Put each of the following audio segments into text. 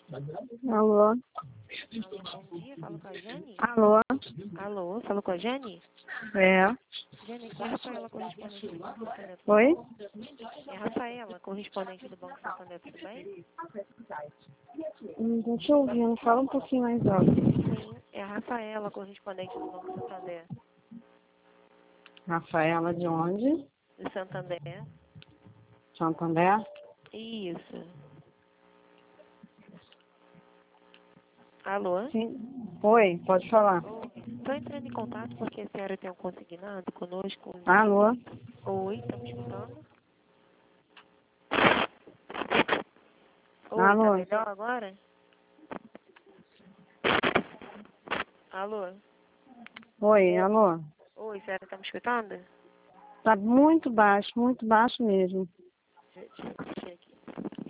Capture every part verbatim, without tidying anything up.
Alô? Bom dia, falo com a Jane? Alô? Alô, falo com a Jane? É. Jane, aqui é a Rafaela, correspondente do Banco Santander. Oi? É a Rafaela, correspondente do Banco Santander, tudo bem? Não tô te ouvindo, fala um pouquinho mais alto. Sim, é a Rafaela, correspondente do Banco Santander. Rafaela de onde? Do Santander? Santander? Isso. Alô? Sim. Oi, pode falar. Estou entrando em contato porque a senhora tem um consignado conosco. Alô? Oi, tá me escutando? Oi, tá Alô? melhor agora? Alô? Oi, alô? Oi, a senhora tá me escutando? Tá muito baixo, muito baixo mesmo. Deixa eu mexer aqui.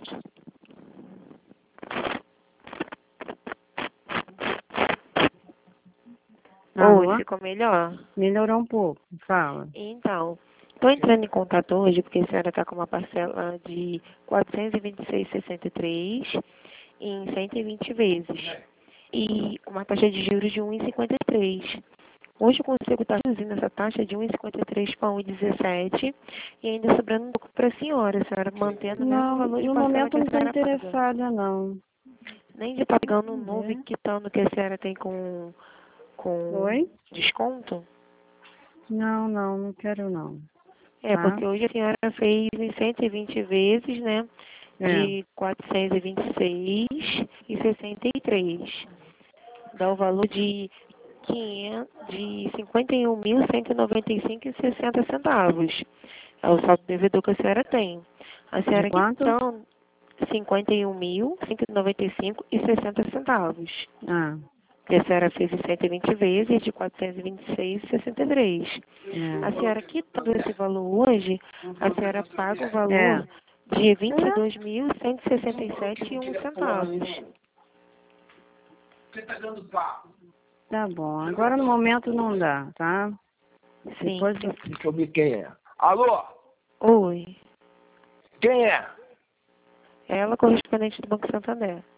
Alô? Oi, ficou melhor? Melhorou um pouco, fala. Então, estou entrando em contato hoje porque a senhora está com uma parcela de quatrocentos e vinte e seis vírgula sessenta e três em cento e vinte vezes e uma taxa de juros de um vírgula cinquenta e três. Hoje eu consigo estar reduzindo essa taxa de um vírgula cinquenta e três para um vírgula dezessete e ainda sobrando um pouco para a senhora, a senhora mantendo o mesmo Não, valor de no parcela momento que eu a não tô senhora paga. interessada, não. Nem de estar pagando um novo e quitando o que a senhora tem com, com Oi? desconto? Não, não, não quero não. É, Tá? porque hoje a senhora fez em cento e vinte vezes, né? É. De quatrocentos e vinte e seis e sessenta e três. Dá o valor de, quinhentos, de cinquenta e um mil cento e noventa e cinco e sessenta centavos. É o saldo devedor que a senhora tem. A De senhora quanto? quitando cinquenta e um mil cento e noventa e cinco e sessenta centavos. Ah, Que a senhora fez em cento e vinte vezes de quatrocentos e vinte e seis e sessenta e três. A é. senhora quitando esse valor hoje, a senhora paga o É. valor de vinte e dois mil cento e sessenta e sete e um centavos. Tá bom. Agora no momento não dá, tá? Sim. Depois eu... Deixa eu ver quem é. Alô? Oi. Quem é? Ela correspondente do Banco Santander.